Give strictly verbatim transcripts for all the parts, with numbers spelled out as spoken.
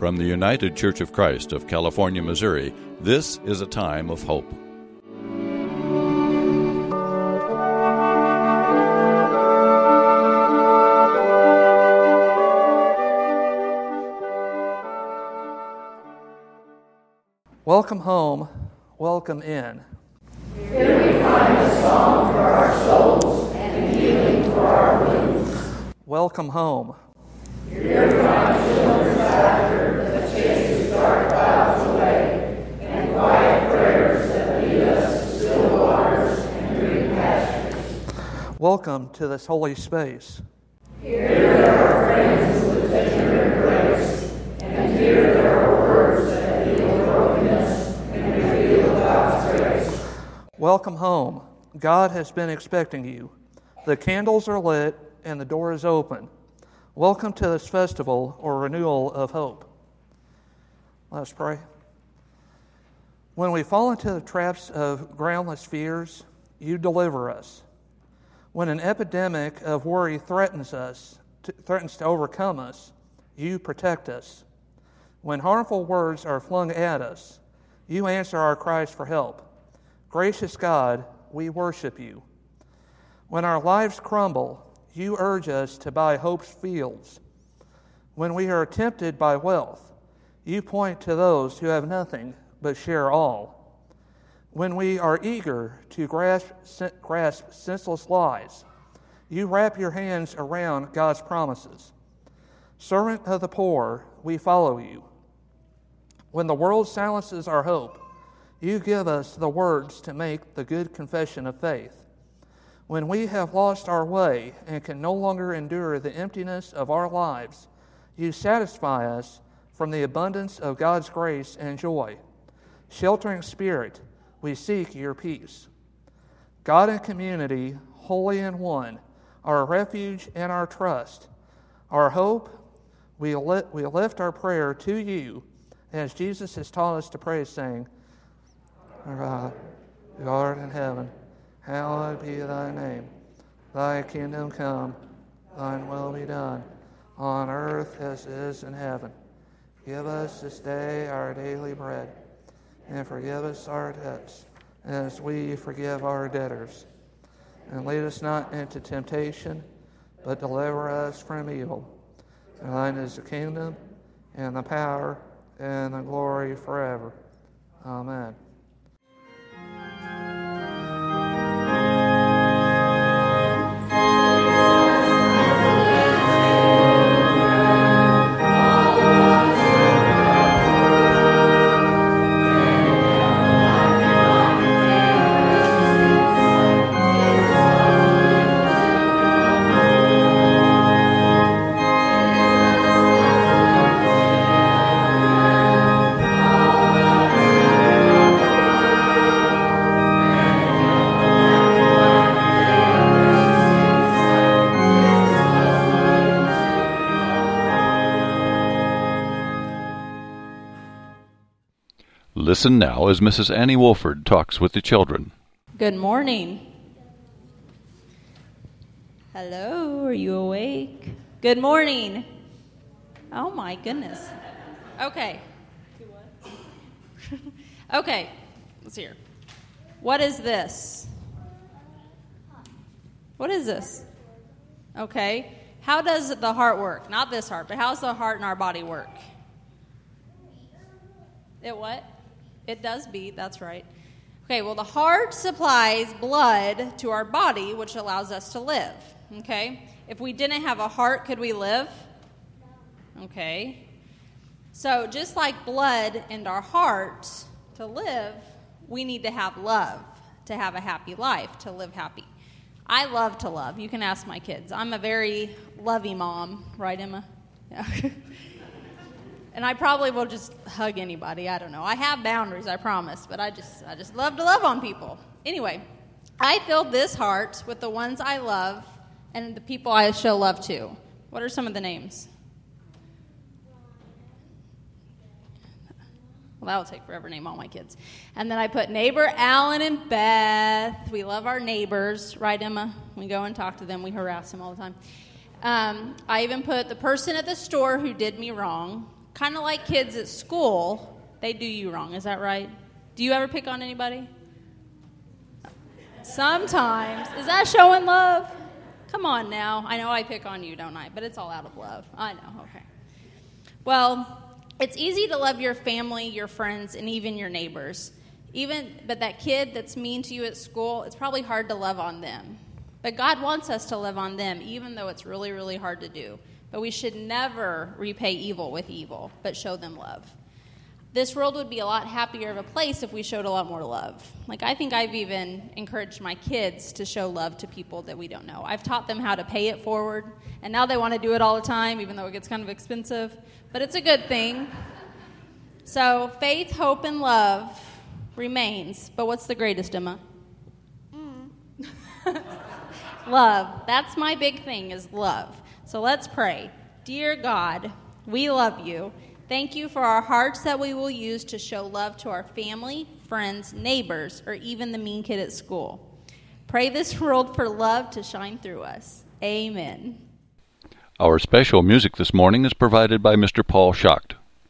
From the United Church of Christ of California, Missouri, this is a time of hope. Welcome home, welcome in. Here we find a song for our souls and healing for our wounds. Welcome home. Here we find children's laughter that chases dark clouds away, and quiet prayers that lead us to still waters and green pastures. Welcome to this holy space. Here there are friends with tender embrace, and here there are words that heal brokenness and reveal God's grace. Welcome home. God has been expecting you. The candles are lit and the door is open. Welcome to this festival or renewal of hope. Let's pray. When we fall into the traps of groundless fears, you deliver us. When an epidemic of worry threatens us, to, threatens to overcome us, you protect us. When harmful words are flung at us, you answer our cries for help. Gracious God, we worship you. When our lives crumble, you urge us to buy hope's fields. When we are tempted by wealth, you point to those who have nothing but share all. When we are eager to grasp, grasp senseless lies, you wrap your hands around God's promises. Servant of the poor, we follow you. When the world silences our hope, you give us the words to make the good confession of faith. When we have lost our way and can no longer endure the emptiness of our lives, you satisfy us from the abundance of God's grace and joy. Sheltering Spirit, we seek your peace. God and community, holy and one, our refuge and our trust, our hope, we, li- we lift our prayer to you as Jesus has taught us to pray, saying, Our God, who art in heaven, hallowed be thy name. Thy kingdom come, thine will be done, on earth as it is in heaven. Give us this day our daily bread, and forgive us our debts, as we forgive our debtors. And lead us not into temptation, but deliver us from evil. For thine is the kingdom, and the power, and the glory forever. Amen. Listen now as Missus Annie Wolford talks with the children. Good morning. Hello, are you awake? Good morning. Oh my goodness. Okay. Okay, let's hear. What is this? What is this? Okay. How does the heart work? Not this heart, but how does the heart in our body work? It what? It does beat, that's right. Okay, well, the heart supplies blood to our body, which allows us to live, okay? If we didn't have a heart, could we live? Okay. So just like blood in our hearts, to live, we need to have love to have a happy life, to live happy. I love to love. You can ask my kids. I'm a very lovey mom, right, Emma? Yeah. And I probably will just hug anybody. I don't know. I have boundaries, I promise, but I just I just love to love on people. Anyway, I filled this heart with the ones I love and the people I show love to. What are some of the names? Well, that will take forever to name all my kids. And then I put neighbor Alan and Beth. We love our neighbors, right, Emma? We go and talk to them. We harass them all the time. Um, I even put the person at the store who did me wrong. kind of like kids at school, they do you wrong. Is that right? Do you ever pick on anybody? Sometimes. Is that showing love? Come on now. I know I pick on you, don't I? But it's all out of love. I know. Okay. Well, it's easy to love your family, your friends, and even your neighbors. Even, but that kid that's mean to you at school, it's probably hard to love on them. But God wants us to love on them, even though it's really, really hard to do. But we should never repay evil with evil, but show them love. This world would be a lot happier of a place if we showed a lot more love. Like, I think I've even encouraged my kids to show love to people that we don't know. I've taught them how to pay it forward, and now they want to do it all the time, even though it gets kind of expensive. But it's a good thing. So faith, hope, and love remains. But what's the greatest, Emma? Mm. Love. That's my big thing, is love. So let's pray. Dear God, we love you. Thank you for our hearts that we will use to show love to our family, friends, neighbors, or even the mean kid at school. Pray this world for love to shine through us. Amen. Our special music this morning is provided by Mister Paul Schacht.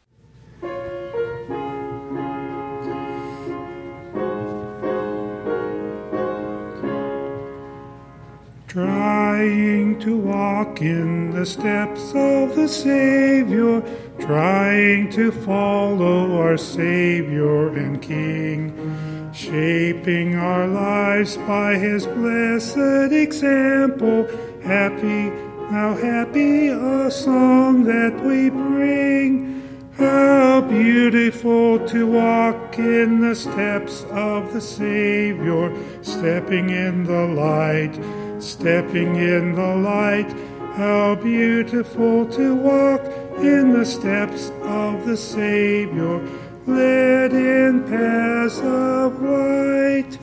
Trying to walk in the steps of the Savior, trying to follow our Savior and King, shaping our lives by His blessed example. Happy, how happy a song that we bring. How beautiful to walk in the steps of the Savior, stepping in the light. Stepping in the light, how beautiful to walk in the steps of the Savior, led in paths of light.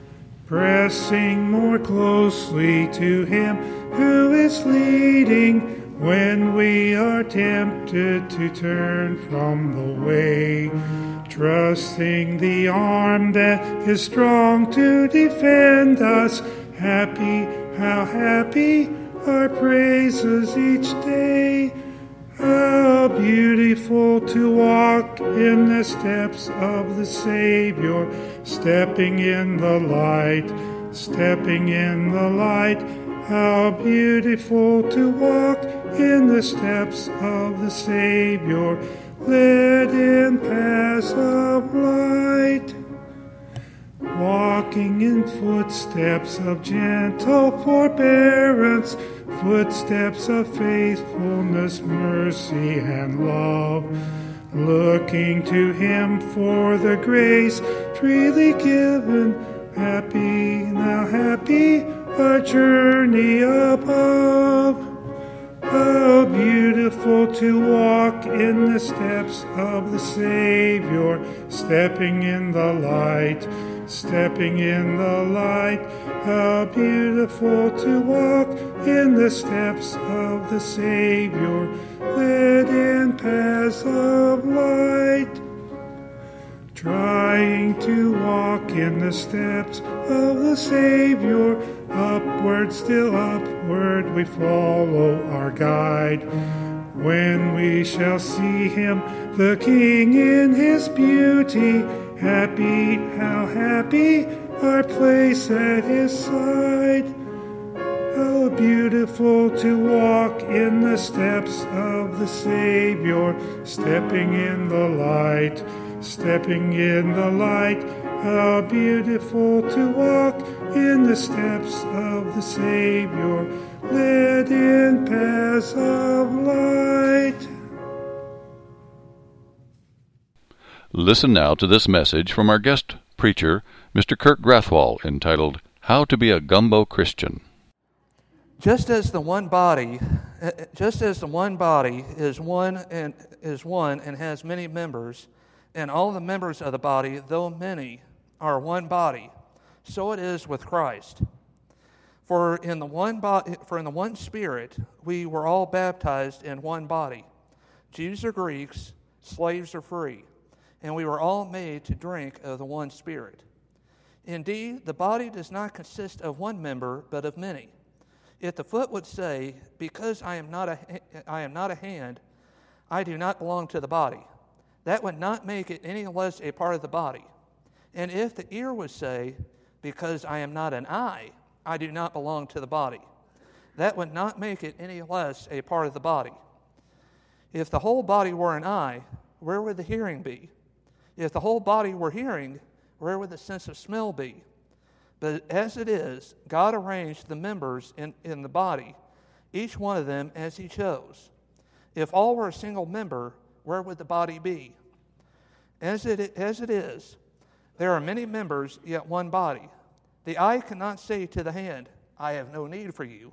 Pressing more closely to Him who is leading when we are tempted to turn from the way. Trusting the arm that is strong to defend us. Happy, how happy our praises each day. How beautiful to walk in the steps of the Savior, stepping in the light, stepping in the light. How beautiful to walk in the steps of the Savior, led in paths of light. Walking in footsteps of gentle forbearance, footsteps of faithfulness, mercy, and love. Looking to Him for the grace freely given. Happy, now happy, our journey above. How beautiful to walk in the steps of the Savior, stepping in the light. Stepping in the light, how beautiful to walk in the steps of the Savior, led in paths of light. Trying to walk in the steps of the Savior, upward, still upward, we follow our guide. When we shall see Him, the King in His beauty, happy, how happy, our place at His side. How beautiful to walk in the steps of the Savior, stepping in the light, stepping in the light. How beautiful to walk in the steps of the Savior, led in paths of light. Listen now to this message from our guest preacher, Mister Kirk Grathwall, entitled, How to be a Gumbo Christian. Just as the one body, just as the one body is one and is one and has many members, and all the members of the body, though many, are one body, so it is with Christ. For in the one body, for in the one Spirit we were all baptized in one body, Jews or Greeks, slaves or free, and we were all made to drink of the one Spirit. Indeed, the body does not consist of one member, but of many. If the foot would say, "Because I am not a I am not a hand, I do not belong to the body. That would not make it any less a part of the body. And if the ear would say, because I am not an eye, I do not belong to the body, that would not make it any less a part of the body. If the whole body were an eye, where would the hearing be? If the whole body were hearing, where would the sense of smell be? But as it is, God arranged the members in, in the body, each one of them as he chose. If all were a single member, where would the body be? As it, as it is, there are many members, yet one body. The eye cannot say to the hand, I have no need for you.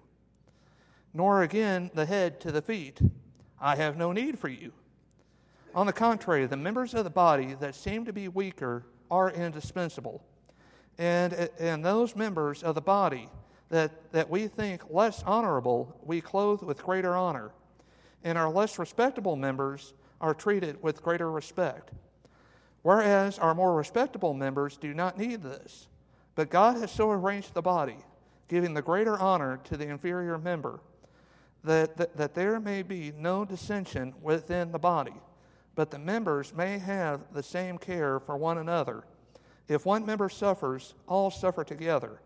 Nor again the head to the feet, I have no need for you. On the contrary, the members of the body that seem to be weaker are indispensable. And, and those members of the body that, that we think less honorable, we clothe with greater honor. And our less respectable members are treated with greater respect. Whereas our more respectable members do not need this. But God has so arranged the body, giving the greater honor to the inferior member, that, that, that there may be no dissension within the body, but the members may have the same care for one another. If one member suffers, all suffer together.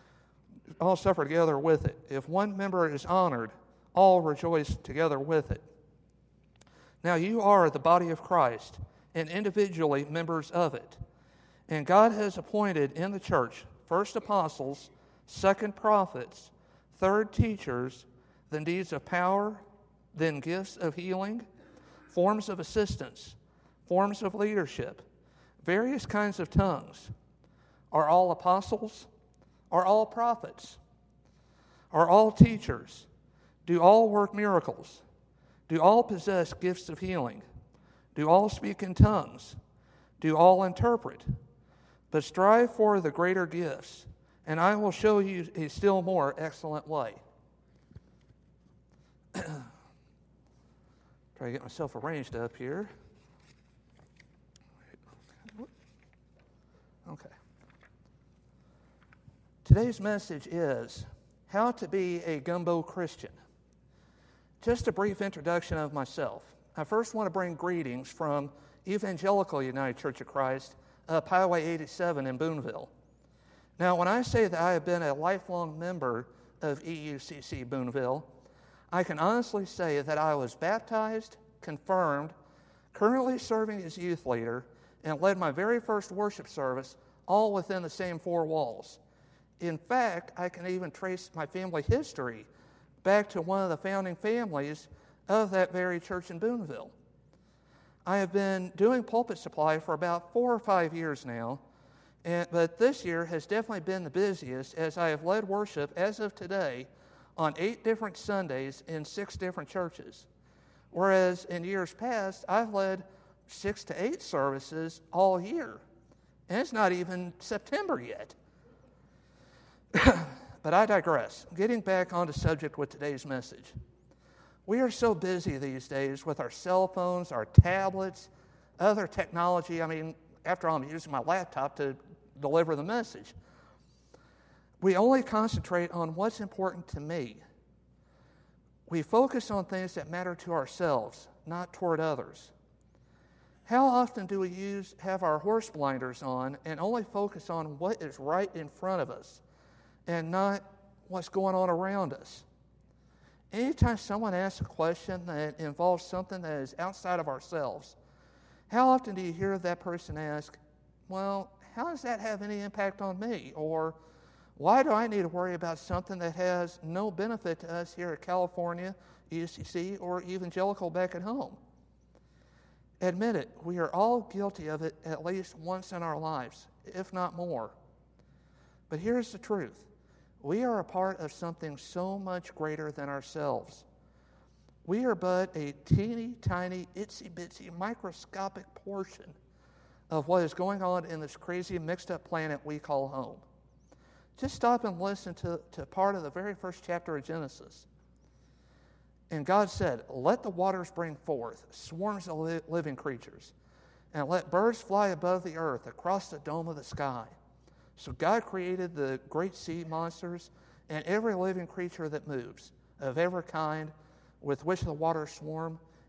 All suffer together with it. If one member is honored, all rejoice together with it. Now you are the body of Christ, and individually members of it. And God has appointed in the church first apostles, second prophets, third teachers, then deeds of power, then gifts of healing, forms of assistance, forms of leadership, various kinds of tongues. Are all apostles? Are all prophets? Are all teachers? Do all work miracles? Do all possess gifts of healing? Do all speak in tongues? Do all interpret? But strive for the greater gifts, and I will show you a still more excellent way. Try to get myself arranged up here. Okay. Today's message is how to be a gumbo Christian. Just a brief introduction of myself. I first want to bring greetings from Evangelical United Church of Christ, up Highway eighty-seven in Boonville. Now, when I say that I have been a lifelong member of E U C C Boonville, I can honestly say that I was baptized, confirmed, currently serving as youth leader, and led my very first worship service all within the same four walls. In fact, I can even trace my family history back to one of the founding families of that very church in Boonville. I have been doing pulpit supply for about four or five years now, and, but this year has definitely been the busiest as I have led worship as of today on eight different Sundays in six different churches. Whereas in years past, I've led six to eight services all year. And it's not even September yet. But I digress. Getting back on the subject with today's message. We are so busy these days with our cell phones, our tablets, other technology. I mean, after all, I'm using my laptop to deliver the message. We only concentrate on what's important to me. We focus on things that matter to ourselves, not toward others. How often do we use have our horse blinders on and only focus on what is right in front of us and not what's going on around us? Anytime someone asks a question that involves something that is outside of ourselves, how often do you hear that person ask, well, how does that have any impact on me? Or why do I need to worry about something that has no benefit to us here at California, E U C C, or Evangelical back at home? Admit it, we are all guilty of it at least once in our lives, if not more. But here's the truth. We are a part of something so much greater than ourselves. We are but a teeny tiny, itsy-bitsy, microscopic portion of what is going on in this crazy, mixed-up planet we call home. Just stop and listen to, to part of the very first chapter of Genesis. And God said, let the waters bring forth swarms of li- living creatures, and let birds fly above the earth across the dome of the sky. So God created the great sea monsters and every living creature that moves, of every kind with which the waters swarm,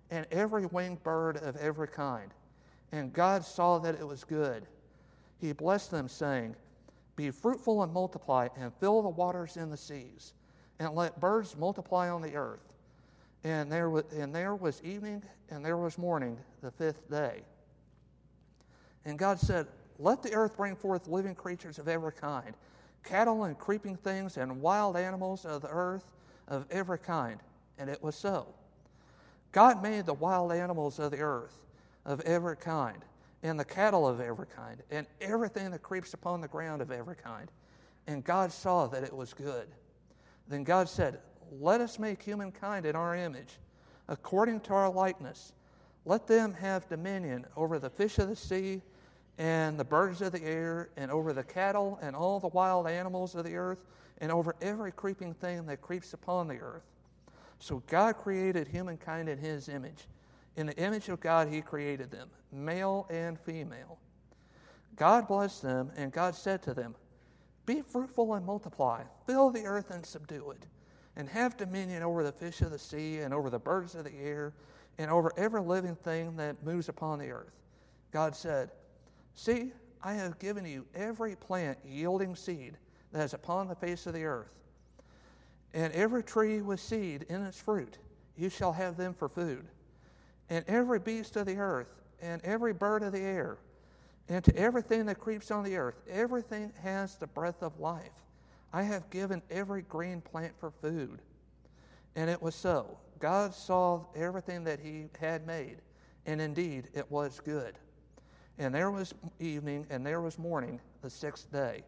and every winged bird of every kind. And God saw that it was good. He blessed them, saying, Be fruitful and multiply, and fill the waters in the seas, and let birds multiply on the earth. And there was, and there was evening, and there was morning, the fifth day. And God said, Let the earth bring forth living creatures of every kind, cattle and creeping things, and wild animals of the earth of every kind. And it was so. God made the wild animals of the earth of every kind, and the cattle of every kind, and everything that creeps upon the ground of every kind. And God saw that it was good. Then God said, Let us make humankind in our image, according to our likeness. Let them have dominion over the fish of the sea, and the birds of the air, and over the cattle, and all the wild animals of the earth, and over every creeping thing that creeps upon the earth. So God created humankind in his image. In the image of God he created them, male and female. God blessed them, and God said to them, Be fruitful and multiply, fill the earth and subdue it, and have dominion over the fish of the sea, and over the birds of the air, and over every living thing that moves upon the earth. God said, See, I have given you every plant yielding seed that is upon the face of the earth, and every tree with seed in its fruit. You shall have them for food. And every beast of the earth, and every bird of the air, and to everything that creeps on the earth, everything has the breath of life. I have given every green plant for food. And it was so. God saw everything that he had made, and indeed it was good. And there was evening, and there was morning, the sixth day.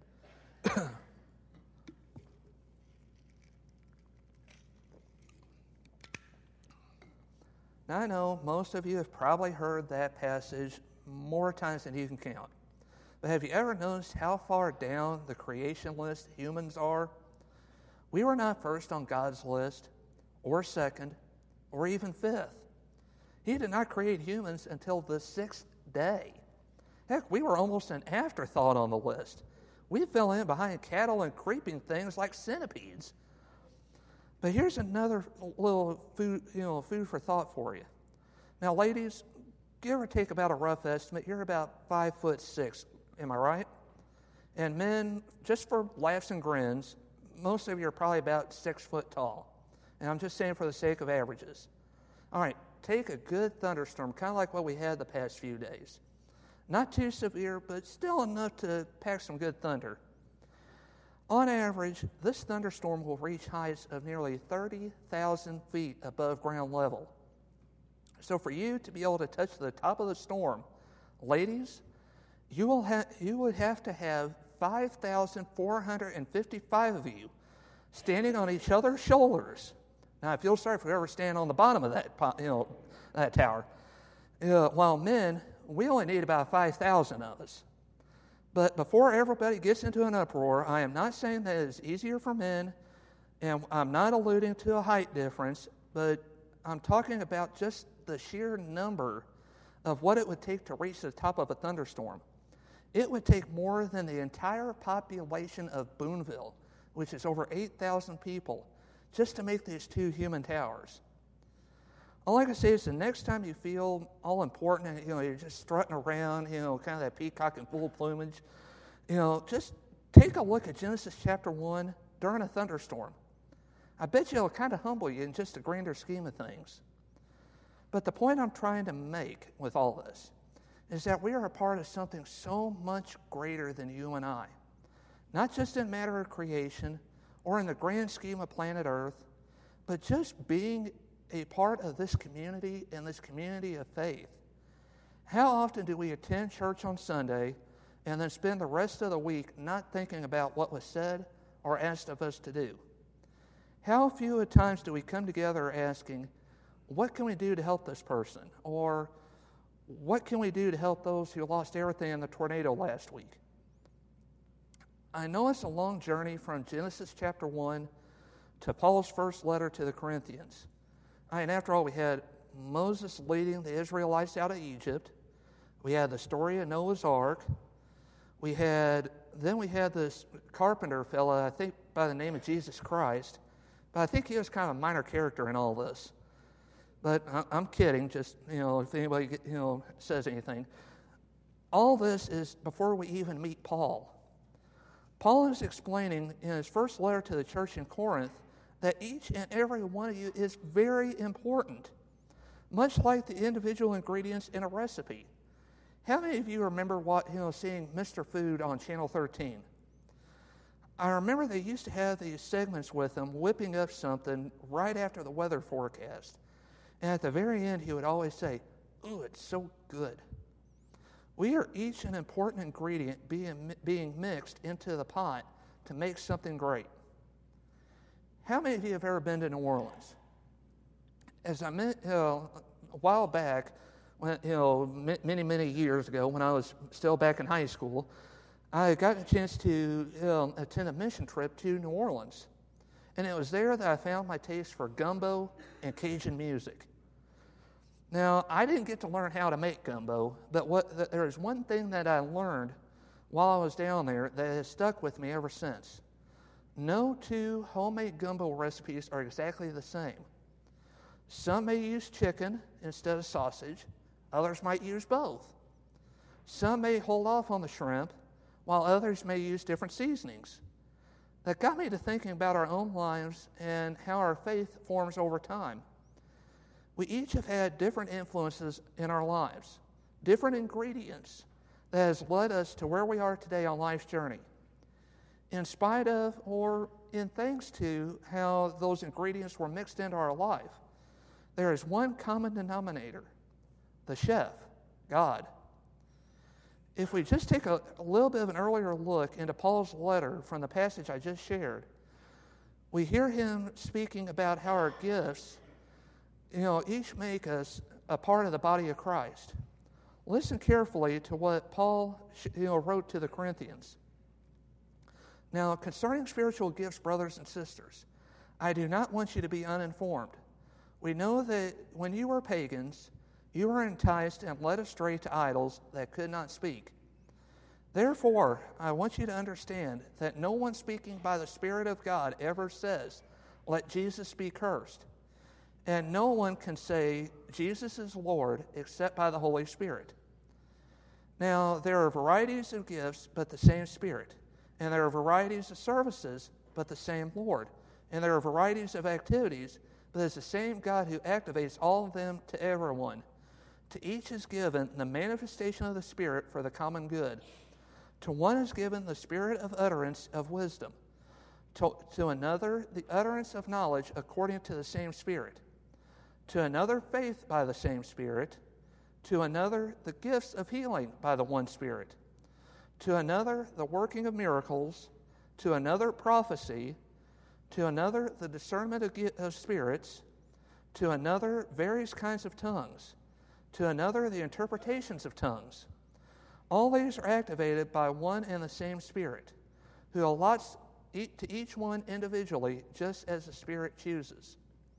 Now, I know most of you have probably heard that passage more times than you can count. But have you ever noticed how far down the creation list humans are? We were not first on God's list, or second, or even fifth. He did not create humans until the sixth day. Heck, we were almost an afterthought on the list. We fell in behind cattle and creeping things like centipedes. But here's another little food, you know, food for thought for you. Now, ladies, give or take about a rough estimate, you're about five foot six. Am I right? And men, just for laughs and grins, most of you are probably about six foot tall. And I'm just saying for the sake of averages. All right, take a good thunderstorm, kind of like what we had the past few days. Not too severe, but still enough to pack some good thunder. On average, this thunderstorm will reach heights of nearly thirty thousand feet above ground level. So for you to be able to touch the top of the storm, ladies, you will ha- you would have to have five thousand four hundred fifty-five of you standing on each other's shoulders. Now, I feel sorry for whoever stand on the bottom of that, you know, that tower. Uh, while men, we only need about five thousand of us. But before everybody gets into an uproar, I am not saying that it's easier for men, and I'm not alluding to a height difference, but I'm talking about just the sheer number of what it would take to reach the top of a thunderstorm. It would take more than the entire population of Boonville, which is over eight thousand people, just to make these two human towers. All I can say is the next time you feel all important and, you know, you're just strutting around, you know, kind of that peacock in full plumage, you know, just take a look at Genesis chapter one during a thunderstorm. I bet you it'll kind of humble you in just the grander scheme of things. But the point I'm trying to make with all this is that we are a part of something so much greater than you and I. Not just in matter of creation or in the grand scheme of planet Earth, but just being a part of this community and this community of faith. How often do we attend church on Sunday and then spend the rest of the week not thinking about what was said or asked of us to do? How few at times do we come together asking, what can we do to help this person? Or what can we do to help those who lost everything in the tornado last week? I know it's a long journey from Genesis chapter one to Paul's first letter to the Corinthians. I mean, after all, we had Moses leading the Israelites out of Egypt. We had the story of Noah's Ark. We had, then we had this carpenter fella, I think by the name of Jesus Christ. But I think he was kind of a minor character in all this. But I'm kidding, just, you know, if anybody, you know, says anything. All this is before we even meet Paul. Paul is explaining in his first letter to the church in Corinth that each and every one of you is very important, much like the individual ingredients in a recipe. How many of you remember what, you know, seeing Mister Food on Channel thirteen? I remember they used to have these segments with him whipping up something right after the weather forecast. And at the very end, he would always say, "Ooh, it's so good." We are each an important ingredient being, being mixed into the pot to make something great. How many of you have ever been to New Orleans? As I met, you know, a while back, when, you know, many, many years ago, when I was still back in high school, I got a chance to, you know, attend a mission trip to New Orleans. And it was there that I found my taste for gumbo and Cajun music. Now, I didn't get to learn how to make gumbo, but what, there is one thing that I learned while I was down there that has stuck with me ever since. No two homemade gumbo recipes are exactly the same. Some may use chicken instead of sausage. Others might use both. Some may hold off on the shrimp, while others may use different seasonings. That got me to thinking about our own lives and how our faith forms over time. We each have had different influences in our lives, different ingredients that has led us to where we are today on life's journey. In spite of or in thanks to how those ingredients were mixed into our life, there is one common denominator, the chef, God. If we just take a, a little bit of an earlier look into Paul's letter from the passage I just shared, we hear him speaking about how our gifts, you know, each make us a part of the body of Christ. Listen carefully to what Paul, you know, wrote to the Corinthians. Now, concerning spiritual gifts, brothers and sisters, I do not want you to be uninformed. We know that when you were pagans, you were enticed and led astray to idols that could not speak. Therefore, I want you to understand that no one speaking by the Spirit of God ever says, "Let Jesus be cursed." And no one can say, "Jesus is Lord," except by the Holy Spirit. Now, there are varieties of gifts, but the same Spirit. And there are varieties of services, but the same Lord. And there are varieties of activities, but it's the same God who activates all of them to everyone. To each is given the manifestation of the Spirit for the common good. To one is given the spirit of utterance of wisdom. To, to another, the utterance of knowledge according to the same Spirit. To another, faith by the same Spirit. To another, the gifts of healing by the one Spirit. To another, the working of miracles. To another, prophecy. To another, the discernment of, of spirits. To another, various kinds of tongues. To another, the interpretations of tongues. All these are activated by one and the same Spirit, who allots to each one individually just as the Spirit chooses.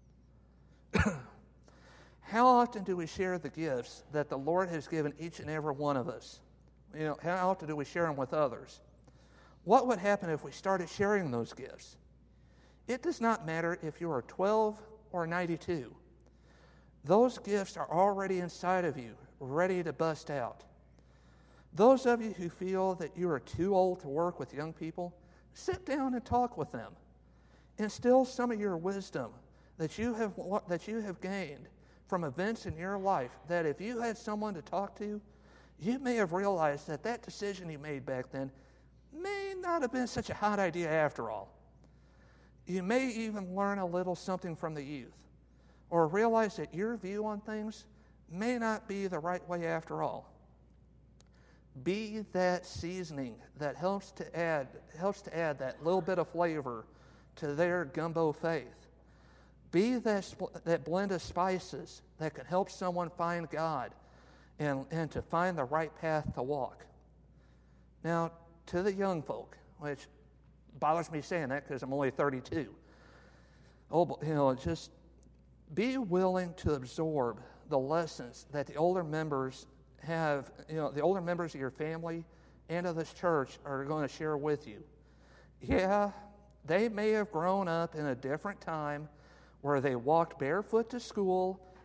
How often do we share the gifts that the Lord has given each and every one of us? You know, how often do we share them with others? What would happen if we started sharing those gifts? It does not matter if you are twelve or ninety-two. Those gifts are already inside of you, ready to bust out. Those of you who feel that you are too old to work with young people, sit down and talk with them. Instill some of your wisdom that you have that you have gained from events in your life, that if you had someone to talk to, you may have realized that that decision you made back then may not have been such a hot idea after all. You may even learn a little something from the youth, or realize that your view on things may not be the right way after all. Be that seasoning that helps to add helps to add that little bit of flavor to their gumbo faith. Be that, that blend of spices that can help someone find God and, and to find the right path to walk. Now, to the young folk, which bothers me saying that because I'm only thirty-two. Oh, you know, just be willing to absorb the lessons that the older members have, you know, the older members of your family and of this church are going to share with you. Yeah, they may have grown up in a different time where they walked barefoot to school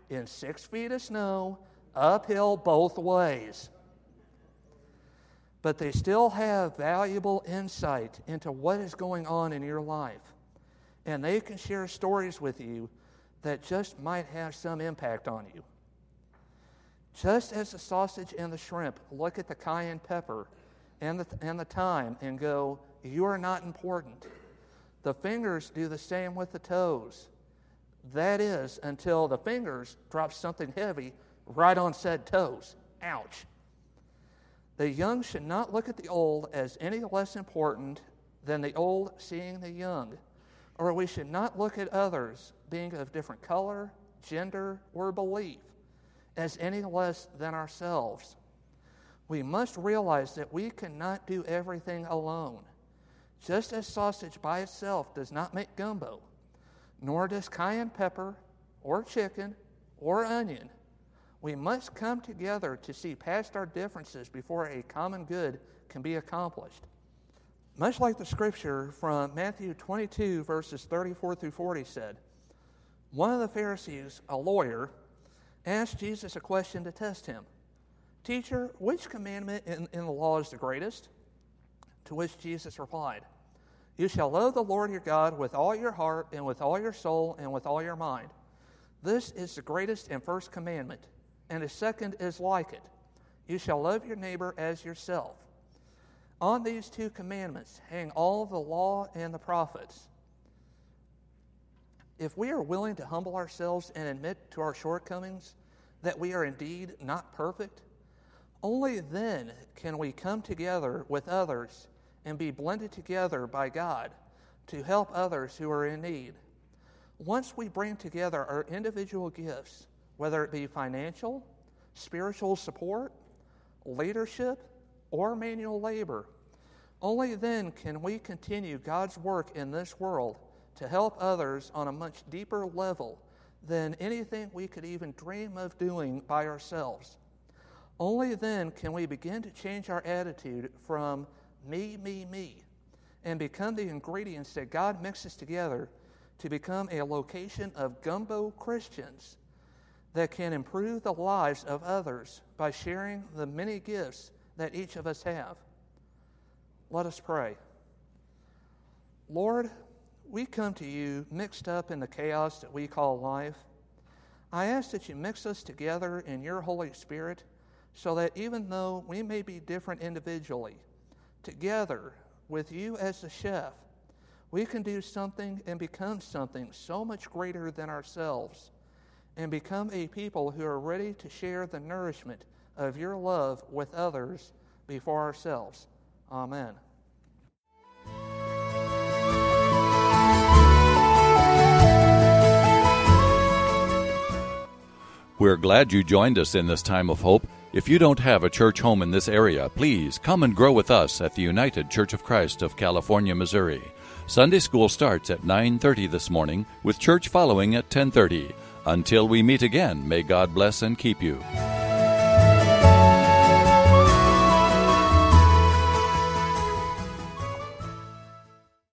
in six feet of snow, uphill both ways. But they still have valuable insight into what is going on in your life. And they can share stories with you that just might have some impact on you. Just as the sausage and the shrimp look at the cayenne pepper and the, and the thyme and go, you are not important, the fingers do the same with the toes. That is, until the fingers drop something heavy right on said toes. Ouch. The young should not look at the old as any less important than the old seeing the young, or we should not look at others being of different color, gender, or belief as any less than ourselves. We must realize that we cannot do everything alone. Just as sausage by itself does not make gumbo, nor does cayenne pepper or chicken or onion, we must come together to see past our differences before a common good can be accomplished. Much like the scripture from Matthew twenty-two, verses thirty-four through forty said, one of the Pharisees, a lawyer, asked Jesus a question to test him. Teacher, which commandment in, in the law is the greatest? To which Jesus replied, you shall love the Lord your God with all your heart and with all your soul and with all your mind. This is the greatest and first commandment, and the second is like it. You shall love your neighbor as yourself. On these two commandments hang all the law and the prophets. If we are willing to humble ourselves and admit to our shortcomings, that we are indeed not perfect, only then can we come together with others and be blended together by God to help others who are in need. Once we bring together our individual gifts, whether it be financial, spiritual support, leadership, or manual labor, only then can we continue God's work in this world to help others on a much deeper level than anything we could even dream of doing by ourselves. Only then can we begin to change our attitude from me, me, me, and become the ingredients that God mixes together to become a location of gumbo Christians that can improve the lives of others by sharing the many gifts that each of us have. Let us pray. Lord, we come to you mixed up in the chaos that we call life. I ask that you mix us together in your Holy Spirit so that even though we may be different individually, together with you as the chef, we can do something and become something so much greater than ourselves and become a people who are ready to share the nourishment of your love with others before ourselves. Amen. We're glad you joined us in this time of hope. If you don't have a church home in this area, please come and grow with us at the United Church of Christ of California, Missouri. Sunday school starts at nine thirty this morning, with church following at ten thirty. Until we meet again, may God bless and keep you.